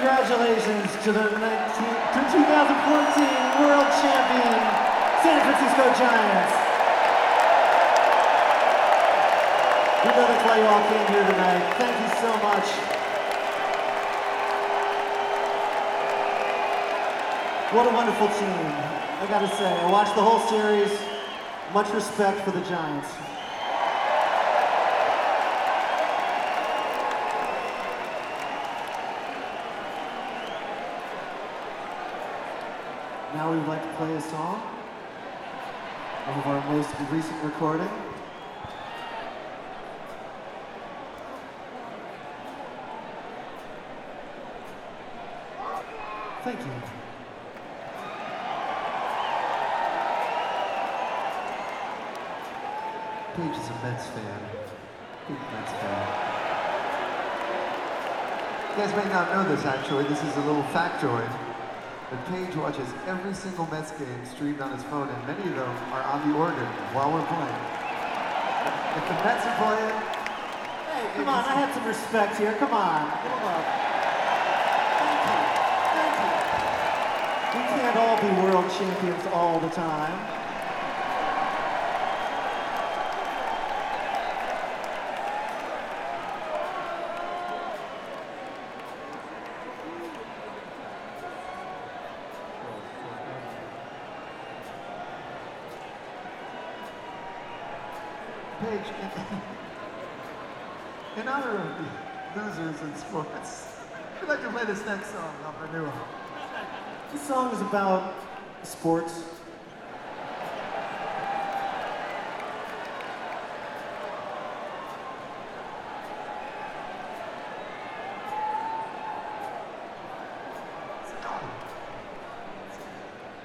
congratulations to the 2014 World Champion San Francisco Giants. We know that's why you all came here tonight. Thank you so much. What a wonderful team. I gotta say, I watched the whole series. Much respect for the Giants. Now we would like to play a song of our most recent recording. Thank you. Paige is a Mets fan. Big Mets fan. You guys may not know this actually, this is a little factoid. But Paige watches every single Mets game streamed on his phone, and many of them are on the organ while we're playing. If the Mets are playing... Hey, come on, I had some respect here. Come on. Give them up. Thank you. Thank you. We can't all be world champions all the time. Paige, in honor of the losers in sports, I'd like to play this next song off our new one. This song is about sports.